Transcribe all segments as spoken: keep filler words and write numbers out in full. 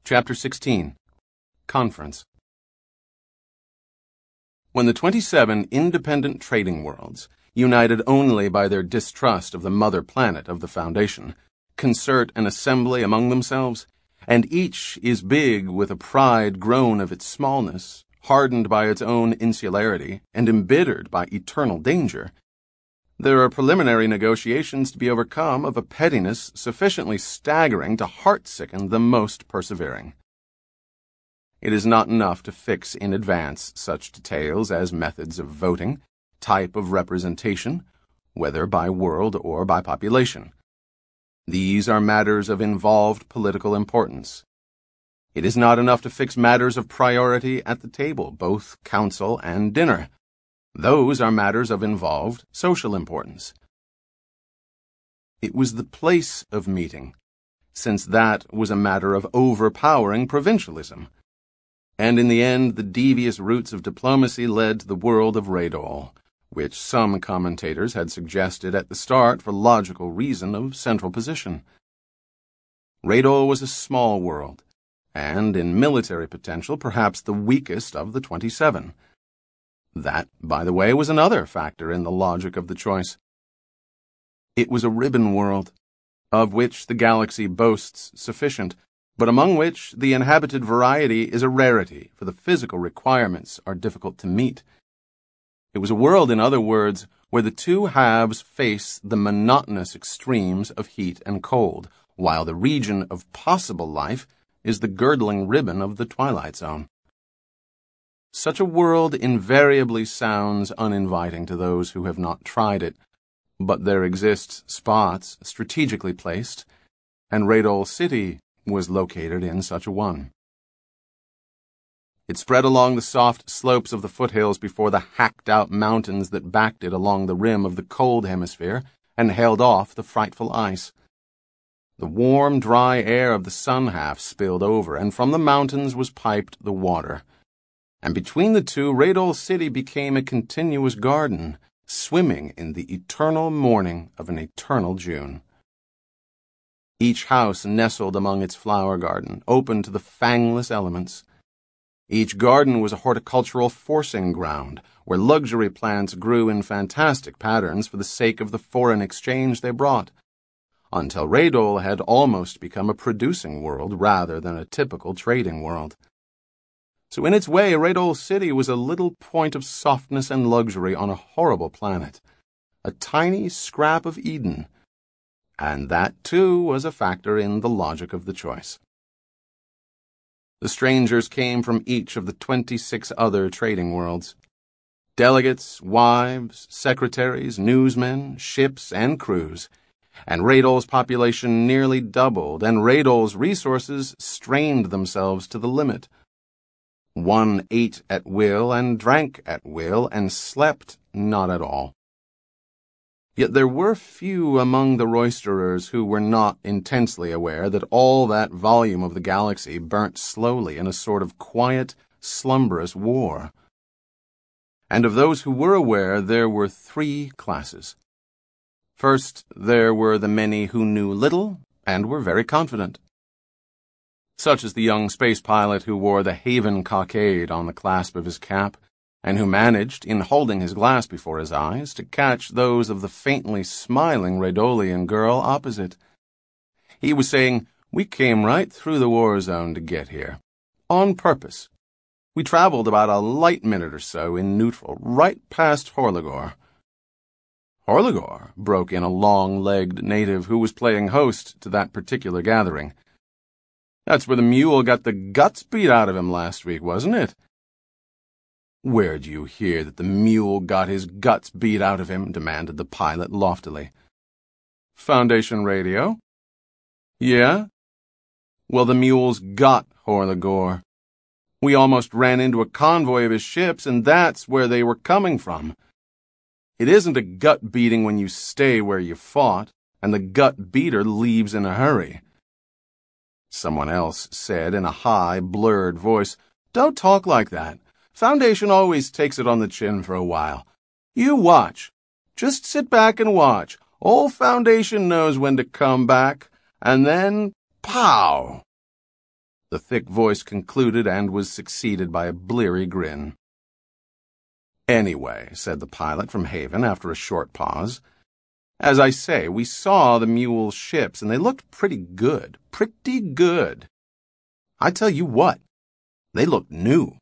Chapter sixteen. Conference. When the twenty-seven independent trading worlds, united only by their distrust of the mother planet of the Foundation, concert an assembly among themselves, and each is big with a pride grown of its smallness, hardened by its own insularity, and embittered by eternal danger, there are preliminary negotiations to be overcome of a pettiness sufficiently staggering to heart-sicken the most persevering. It is not enough to fix in advance such details as methods of voting, type of representation, whether by world or by population. These are matters of involved political importance. It is not enough to fix matters of priority at the table, both council and dinner. Those are matters of involved social importance. It was the place of meeting, since that was a matter of overpowering provincialism. And in the end, the devious routes of diplomacy led to the world of Radol, which some commentators had suggested at the start for logical reason of central position. Radol was a small world, and in military potential perhaps the weakest of the twenty-seven. That, by the way, was another factor in the logic of the choice. It was a ribbon world, of which the galaxy boasts sufficient, but among which the inhabited variety is a rarity, for the physical requirements are difficult to meet. It was a world, in other words, where the two halves face the monotonous extremes of heat and cold, while the region of possible life is the girdling ribbon of the twilight zone. Such a world invariably sounds uninviting to those who have not tried it, but there exist spots strategically placed, and Radol City was located in such a one. It spread along the soft slopes of the foothills before the hacked-out mountains that backed it along the rim of the cold hemisphere and held off the frightful ice. The warm, dry air of the sun half spilled over, and from the mountains was piped the water. And between the two, Radol City became a continuous garden, swimming in the eternal morning of an eternal June. Each house nestled among its flower garden, open to the fangless elements. Each garden was a horticultural forcing ground, where luxury plants grew in fantastic patterns for the sake of the foreign exchange they brought, until Radol had almost become a producing world rather than a typical trading world. So in its way, Radol City was a little point of softness and luxury on a horrible planet, a tiny scrap of Eden, and that, too, was a factor in the logic of the choice. The strangers came from each of the twenty-six other trading worlds. Delegates, wives, secretaries, newsmen, ships, and crews, and Radol's population nearly doubled, and Radol's resources strained themselves to the limit. One ate at will and drank at will and slept not at all. Yet there were few among the roisterers who were not intensely aware that all that volume of the galaxy burnt slowly in a sort of quiet, slumberous war. And of those who were aware, there were three classes. First, there were the many who knew little and were very confident, such as the young space pilot who wore the Haven cockade on the clasp of his cap, and who managed, in holding his glass before his eyes, to catch those of the faintly smiling Radolian girl opposite. He was saying, "We came right through the war zone to get here. On purpose. We traveled about a light minute or so in neutral, right past Horligor." "Horligor?" broke in a long-legged native who was playing host to that particular gathering. "That's where the mule got the guts beat out of him last week, wasn't it?" "Where'd you hear that the mule got his guts beat out of him?" demanded the pilot loftily. "Foundation radio." "Yeah? Well, the mule's got Horligor. We almost ran into a convoy of his ships, and that's where they were coming from. It isn't a gut beating when you stay where you fought, and the gut beater leaves in a hurry." Someone else said in a high, blurred voice, "Don't talk like that. Foundation always takes it on the chin for a while. You watch. Just sit back and watch. Old Foundation knows when to come back, and then, pow!" the thick voice concluded and was succeeded by a bleary grin. "Anyway," said the pilot from Haven after a short pause, "as I say, we saw the mule ships, and they looked pretty good, pretty good. I tell you what, they looked new."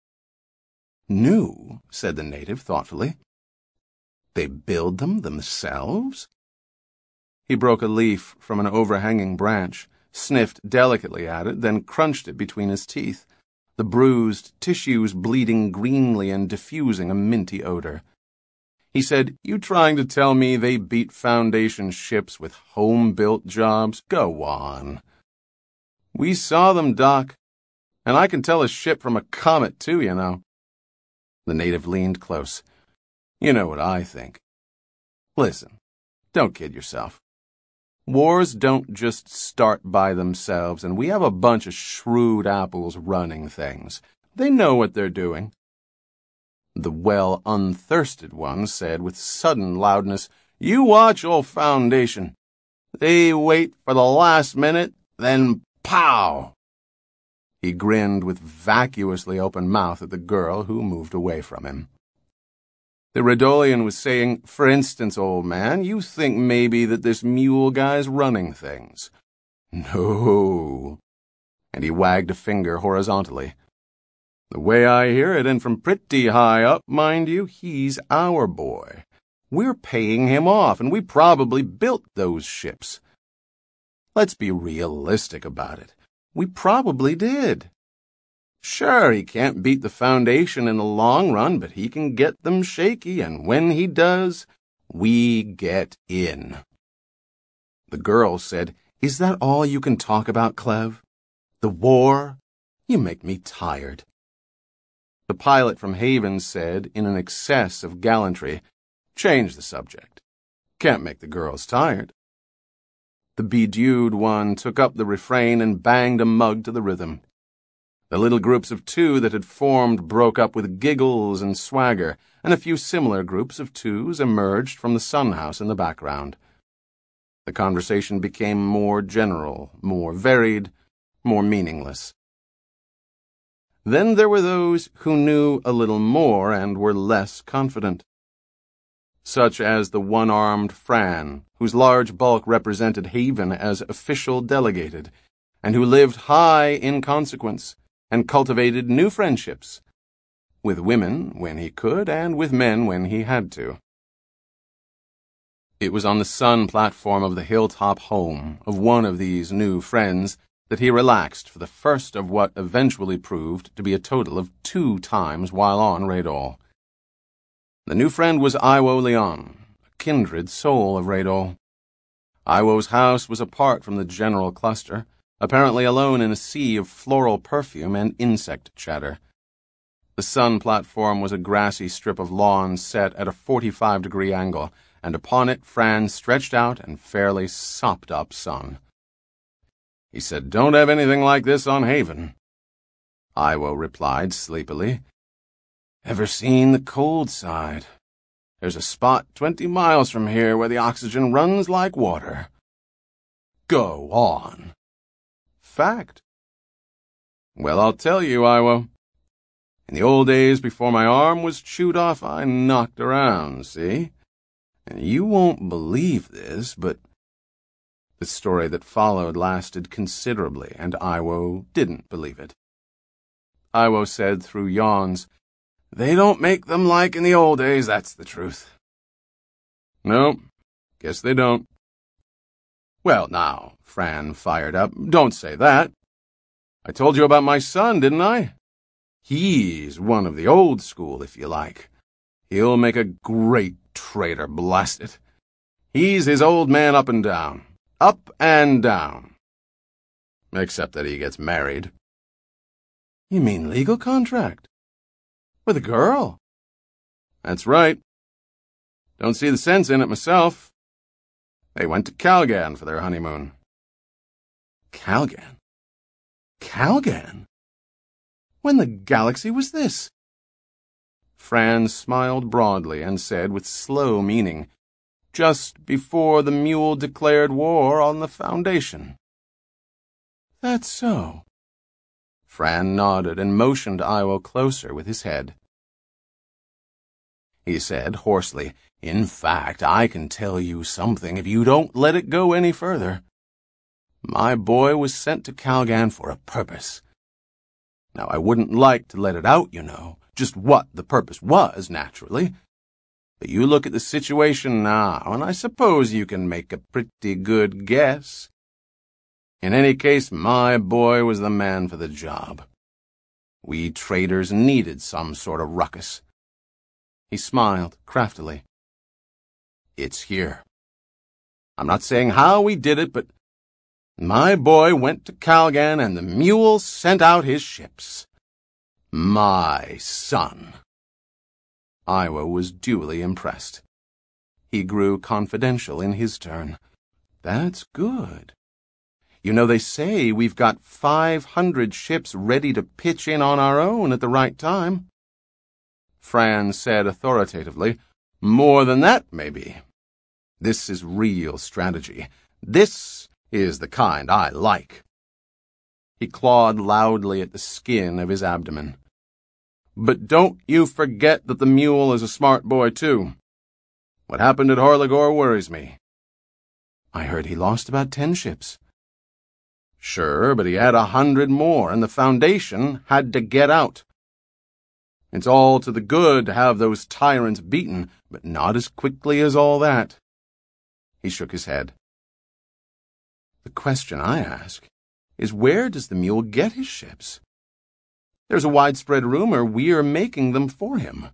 "New?" said the native thoughtfully. "They build them themselves?" He broke a leaf from an overhanging branch, sniffed delicately at it, then crunched it between his teeth, the bruised tissues bleeding greenly and diffusing a minty odor. He said, "You trying to tell me they beat Foundation ships with home-built jobs? Go on." "We saw them, Doc. And I can tell a ship from a comet, too, you know." The native leaned close. "You know what I think. Listen, don't kid yourself. Wars don't just start by themselves, and we have a bunch of shrewd apples running things. They know what they're doing." The well-unthirsted one said with sudden loudness, "You watch, old Foundation. They wait for the last minute, then pow!" He grinned with vacuously open mouth at the girl who moved away from him. The Redolian was saying, "For instance, old man, you think maybe that this mule guy's running things." "No." And he wagged a finger horizontally. "The way I hear it, and from pretty high up, mind you, he's our boy. We're paying him off, and we probably built those ships. Let's be realistic about it. We probably did. Sure, he can't beat the Foundation in the long run, but he can get them shaky, and when he does, we get in." The girl said, "Is that all you can talk about, Clev? The war? You make me tired." The pilot from Haven said, in an excess of gallantry, "Change the subject. Can't make the girls tired." The bedewed one took up the refrain and banged a mug to the rhythm. The little groups of two that had formed broke up with giggles and swagger, and a few similar groups of twos emerged from the sun house in the background. The conversation became more general, more varied, more meaningless. Then there were those who knew a little more and were less confident, such as the one-armed Fran, whose large bulk represented Haven as official delegated, and who lived high in consequence, and cultivated new friendships, with women when he could and with men when he had to. It was on the sun platform of the hilltop home of one of these new friends that he relaxed for the first of what eventually proved to be a total of two times while on Radol. The new friend was Iwo Leon, a kindred soul of Radol. Iwo's house was apart from the general cluster, apparently alone in a sea of floral perfume and insect chatter. The sun platform was a grassy strip of lawn set at a forty-five degree angle, and upon it Fran stretched out and fairly sopped up sun. He said, "Don't have anything like this on Haven." Iwo replied sleepily, "Ever seen the cold side? There's a spot twenty miles from here where the oxygen runs like water." "Go on." "Fact." "Well, I'll tell you, Iwo. In the old days before my arm was chewed off, I knocked around, see? And you won't believe this, but—" The story that followed lasted considerably, and Iwo didn't believe it. Iwo said through yawns, "They don't make them like in the old days, that's the truth." "No, guess they don't." "Well, now," Fran fired up, "don't say that. I told you about my son, didn't I? He's one of the old school, if you like. He'll make a great traitor, blast it. He's his old man up and down. Up and down. Except that he gets married." "You mean legal contract? With a girl?" "That's right. Don't see the sense in it myself. They went to Calgan for their honeymoon." "Calgan? Calgan? When the galaxy was this?" Fran smiled broadly and said with slow meaning, "Just before the mule declared war on the Foundation." "That's so. Fran nodded and motioned Iwo closer with his head. He said hoarsely, "In fact, I can tell you something if you don't let it go any further. My boy was sent to Calgan for a purpose. Now, I wouldn't like to let it out, you know, just what the purpose was, naturally. But you look at the situation now, and I suppose you can make a pretty good guess. In any case, my boy was the man for the job. We traders needed some sort of ruckus." He smiled craftily. "It's here. I'm not saying how we did it, but my boy went to Calgan and the mule sent out his ships. My son." Iwo was duly impressed. He grew confidential in his turn. "That's good. You know, they say we've got five hundred ships ready to pitch in on our own at the right time." Fran said authoritatively, "More than that, maybe. This is real strategy. This is the kind I like." He clawed loudly at the skin of his abdomen. "But don't you forget that the mule is a smart boy, too. What happened at Horligor worries me." "I heard he lost about ten ships." "Sure, but he had a hundred more, and the Foundation had to get out. It's all to the good to have those tyrants beaten, but not as quickly as all that." He shook his head. "The question I ask is, where does the mule get his ships? There's a widespread rumor we're making them for him."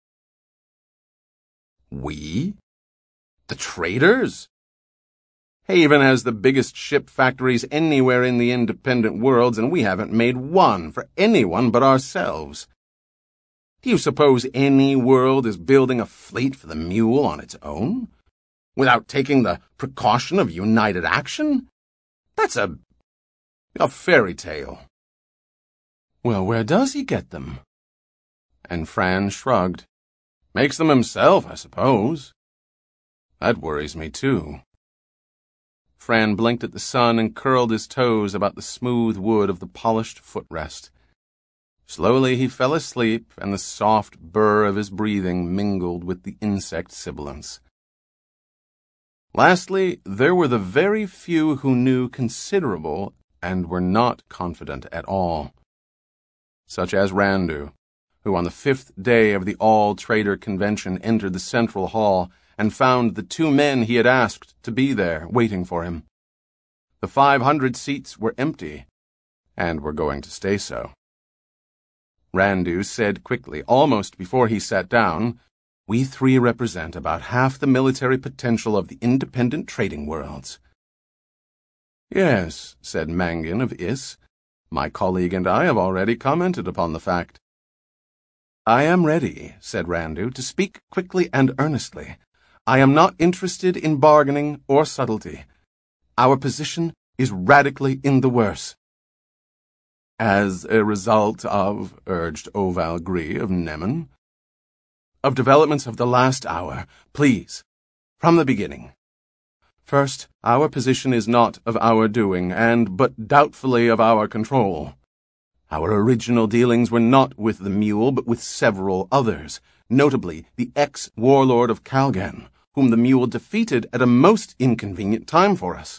"We? The traders? Haven has the biggest ship factories anywhere in the independent worlds, and we haven't made one for anyone but ourselves. Do you suppose any world is building a fleet for the mule on its own, without taking the precaution of united action? That's a, a fairy tale." "Well, where does he get them?" And Fran shrugged. "Makes them himself, I suppose. That worries me, too." Fran blinked at the sun and curled his toes about the smooth wood of the polished footrest. Slowly he fell asleep, and the soft burr of his breathing mingled with the insect sibilance. Lastly, there were the very few who knew considerable and were not confident at all, such as Randu, who on the fifth day of the All-Trader Convention entered the central hall and found the two men he had asked to be there waiting for him. The five hundred seats were empty, and were going to stay so. Randu said quickly, almost before he sat down, "We three represent about half the military potential of the independent trading worlds." "Yes," said Mangin of Is. "My colleague and I have already commented upon the fact." "I am ready," said Randu, "to speak quickly and earnestly. I am not interested in bargaining or subtlety. Our position is radically in the worse." "As a result of," urged Oval Gree of Nemen. "Of developments of the last hour. Please, from the beginning. First, our position is not of our doing, and but doubtfully of our control. Our original dealings were not with the mule, but with several others, notably the ex-warlord of Calgan, whom the mule defeated at a most inconvenient time for us."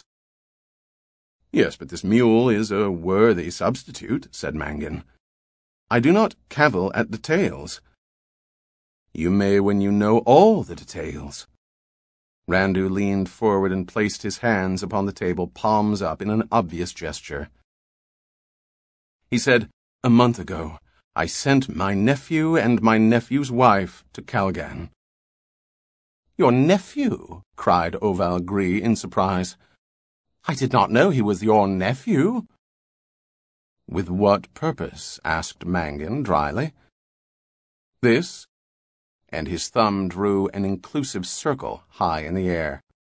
"Yes, but this mule is a worthy substitute," said Mangin. "I do not cavil at details." "You may when you know all the details." Randu leaned forward and placed his hands upon the table, palms up, in an obvious gesture. He said, "A month ago, I sent my nephew and my nephew's wife to Calgan." "Your nephew?" cried Oval Gree in surprise. "I did not know he was your nephew." "With what purpose?" asked Mangin dryly. "This," and his thumb drew an inclusive circle high in the air.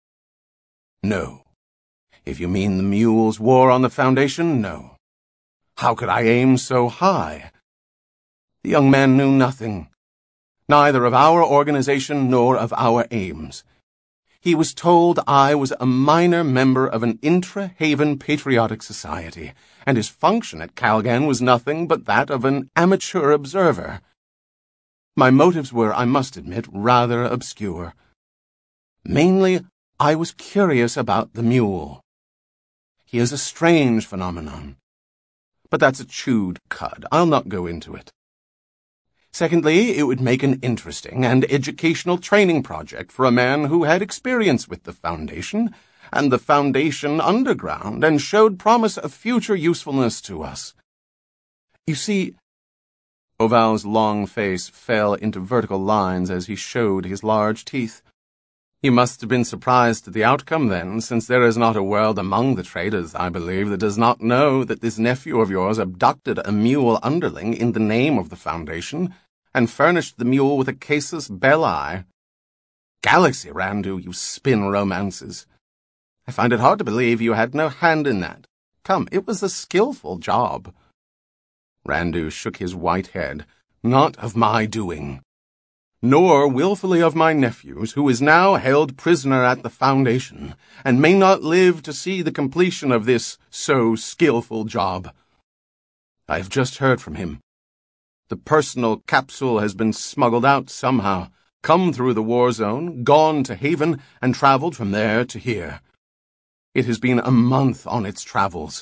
"No. If you mean the mule's war on the Foundation, no. How could I aim so high? The young man knew nothing, neither of our organization nor of our aims. He was told I was a minor member of an intra-haven patriotic society, and his function at Calgan was nothing but that of an amateur observer. My motives were, I must admit, rather obscure. Mainly, I was curious about the mule. He is a strange phenomenon. But that's a chewed cud. I'll not go into it. Secondly, it would make an interesting and educational training project for a man who had experience with the Foundation, and the Foundation underground, and showed promise of future usefulness to us. You see, Oval's long face fell into vertical lines as he showed his large teeth. You must have been surprised at the outcome, then, since there is not a world among the traders, I believe, that does not know that this nephew of yours abducted a mule underling in the name of the Foundation, and furnished the mule with a casus belli. Galaxy, Randu, you spin romances. I find it hard to believe you had no hand in that. Come, it was a skillful job. Randu shook his white head. Not of my doing. Nor willfully of my nephew's, who is now held prisoner at the Foundation, and may not live to see the completion of this so skillful job. I have just heard from him. The personal capsule has been smuggled out somehow, come through the war zone, gone to Haven, and traveled from there to here. It has been a month on its travels.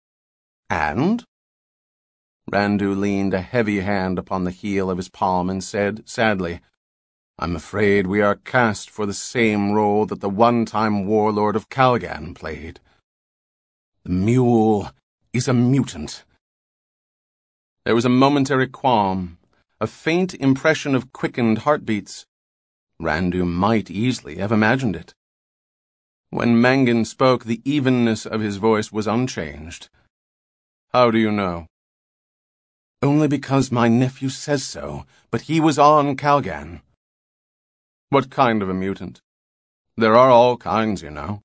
And? Randu leaned a heavy hand upon the heel of his palm and said, sadly, I'm afraid we are cast for the same role that the one-time warlord of Calgan played. The mule is a mutant. There was a momentary qualm, a faint impression of quickened heartbeats. Randu might easily have imagined it. When Mangan spoke, the evenness of his voice was unchanged. How do you know? Only because my nephew says so, but he was on Calgan. What kind of a mutant? There are all kinds, you know.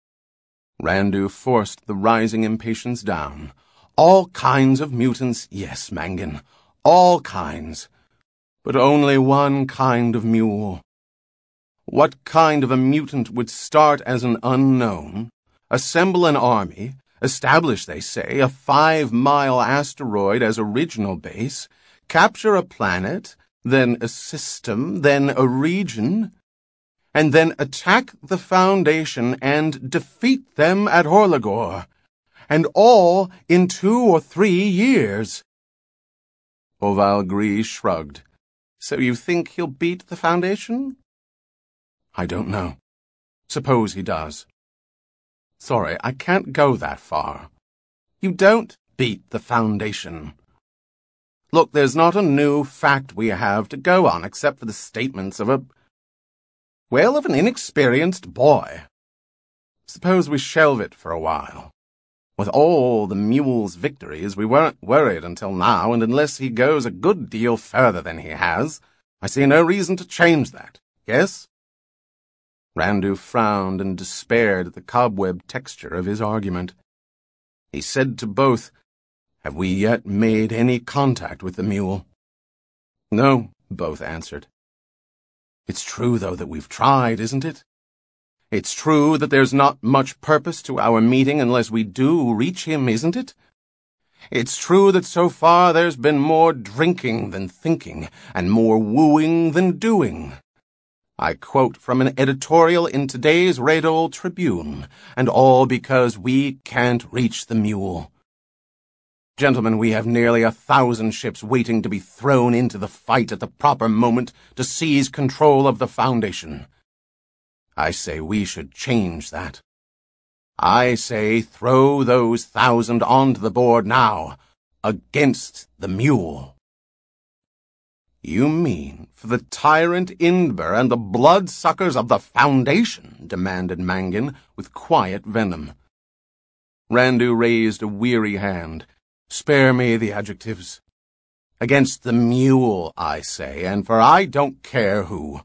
Randu forced the rising impatience down. All kinds of mutants, yes, Mangan. All kinds. But only one kind of mule. What kind of a mutant would start as an unknown, assemble an army, establish, they say, a five-mile asteroid as original base, capture a planet, then a system, then a region, and then attack the Foundation and defeat them at Horlogor, and all in two or three years? Oval Gree shrugged. So you think he'll beat the Foundation? I don't know. Suppose he does. Sorry, I can't go that far. You don't beat the Foundation. Look, there's not a new fact we have to go on except for the statements of a... well, of an inexperienced boy. Suppose we shelve it for a while. With all the mule's victories, we weren't worried until now, and unless he goes a good deal further than he has, I see no reason to change that. Yes? Randu frowned and despaired at the cobweb texture of his argument. He said to both, Have we yet made any contact with the mule? No, both answered. It's true, though, that we've tried, isn't it? It's true that there's not much purpose to our meeting unless we do reach him, isn't it? It's true that so far there's been more drinking than thinking, and more wooing than doing. I quote from an editorial in today's Radol Tribune, and all because we can't reach the mule. Gentlemen, we have nearly a thousand ships waiting to be thrown into the fight at the proper moment to seize control of the Foundation. I say we should change that. I say throw those thousand onto the board now, against the mule. You mean for the tyrant Indber and the bloodsuckers of the Foundation? Demanded Mangan with quiet venom. Randu raised a weary hand. Spare me the adjectives. Against the mule, I say, and for I don't care who.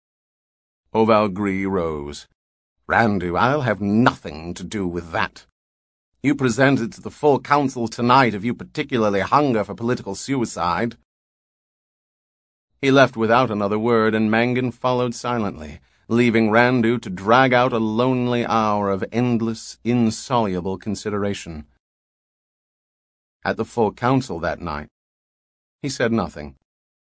Oval Gree rose. Randu, I'll have nothing to do with that. You present it to the full council tonight if you particularly hunger for political suicide. He left without another word, and Mangan followed silently, leaving Randu to drag out a lonely hour of endless, insoluble consideration. At the full council that night, he said nothing.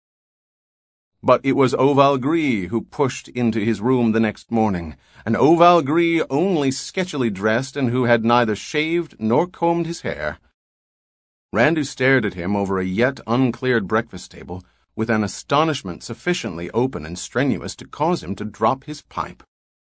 But it was Oval Gree who pushed into his room the next morning, and Oval Gree only sketchily dressed and who had neither shaved nor combed his hair. Randu stared at him over a yet uncleared breakfast table with an astonishment sufficiently open and strenuous to cause him to drop his pipe.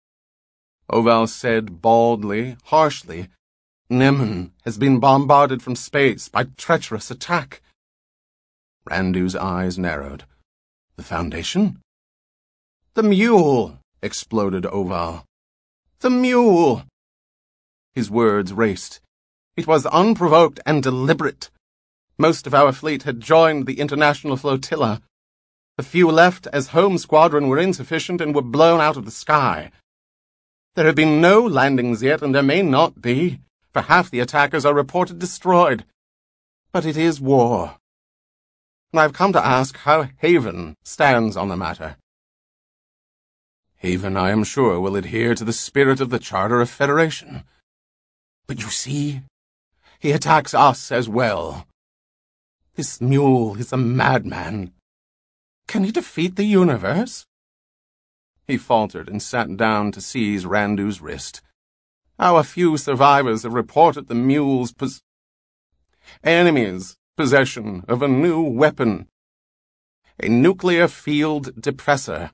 Oval said baldly, harshly, "Nemen has been bombarded from space by treacherous attack." Randu's eyes narrowed. "The Foundation?" "The mule!" exploded Oval. "The mule!" His words raced. "It was unprovoked and deliberate. Most of our fleet had joined the international flotilla. The few left as home squadron were insufficient and were blown out of the sky. There have been no landings yet, and there may not be, for half the attackers are reported destroyed. But it is war. I've come to ask how Haven stands on the matter." "Haven, I am sure, will adhere to the spirit of the Charter of Federation. But you see, he attacks us as well. This mule is a madman. Can he defeat the universe?" He faltered and sat down to seize Randu's wrist. "Our few survivors have reported the mule's pos- enemies' possession of a new weapon. A nuclear field depressor."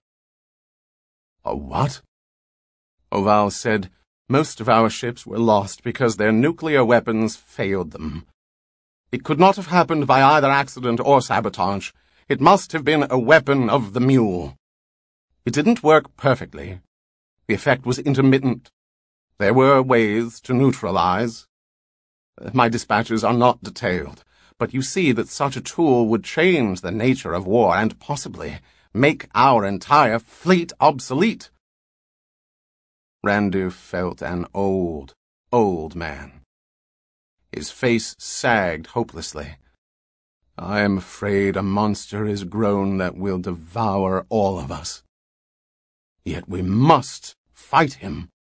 "A what?" Oval said, "Most of our ships were lost because their nuclear weapons failed them. It could not have happened by either accident or sabotage. It must have been a weapon of the mule. It didn't work perfectly. The effect was intermittent. There were ways to neutralize. My dispatches are not detailed, but you see that such a tool would change the nature of war and possibly make our entire fleet obsolete." Randu felt an old, old man. His face sagged hopelessly. "I am afraid a monster is grown that will devour all of us. Yet we must fight him."